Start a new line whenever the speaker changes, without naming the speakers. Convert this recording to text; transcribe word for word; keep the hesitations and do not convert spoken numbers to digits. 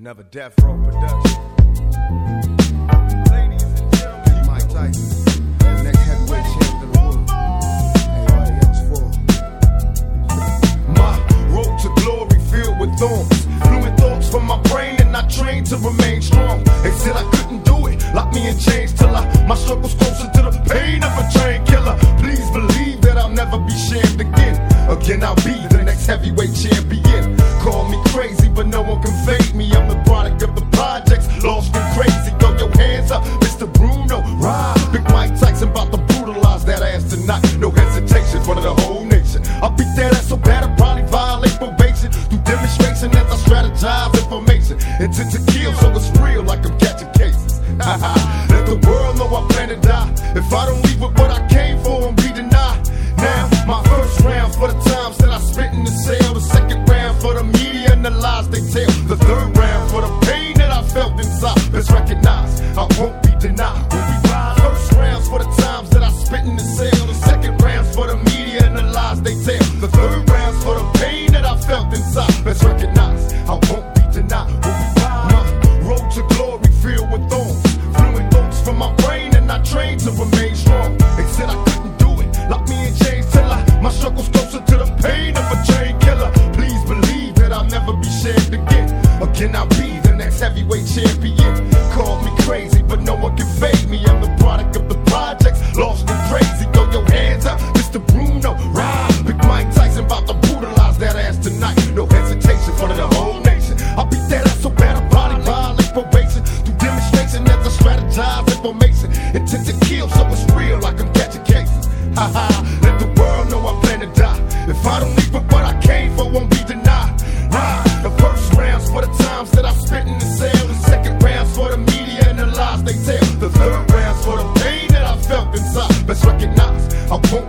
Another Death Row production. Ladies and gentlemen, Mike Tyson, the next heavyweight champion of the world. Everybody else for. My road to glory filled with thorns. Fluid thoughts from my brain and I trained to remain strong. They said I couldn't do it, locked me in chains till I, my struggle's closer to the pain of a train killer. Please believe that I'll never be shamed again. Again, I'll be the next heavyweight champion. Call me crazy, but no one can fade me. I'm the product of the projects, lost and crazy. Throw your hands up, Mister Bruno. Ride, Big Mike Tyson about to brutalize that ass tonight. No hesitation, front of the whole nation. I'll beat that ass so bad I'll probably violate probation. Through demonstration as I strategize information. Intent to kill, so it's real like I'm catching cases. Let the world know I plan to die. If I don't leave with what I came for and be denied. Now, my first round for the times that I spent in the cell. The second round for the media and the lies they tell. The third round for the pain that I felt inside. Let's recognize I won't be denied. When we ride, first rounds for the times that I spent in the cell. The second rounds for the media and the lies they tell. The third rounds for the pain that I felt inside. Let's recognize I won't be denied. When we ride, my road to glory filled with thorns. Fluid thoughts from my brain and I trained to remain strong. They said I couldn't do it, locked me in chains till I, my struggle's closer to the pain of a train killer. Please believe that I'll never be shamed again. Again, I'll be the next heavyweight champion. Call me crazy, but no one can fade me. I'm the product of the projects, lost and crazy. Throw your hands up, Mister Bruno. Ride, Big Mike Tyson about to brutalize that ass tonight. No hesitation, front of the whole nation. I'll beat that ass so bad I'll probably violate probation. Through demonstration as I strategize information. Intent to kill, so it's real like I'm catching cases. Ha ha, let the world know I plan to die. If I don't leave with what I came for, won't be denied. Ride, the first rounds for the times that I spent in the cell. The second rounds for the media and the lies they tell. The third rounds for the pain that I felt inside. Let's recognize I won't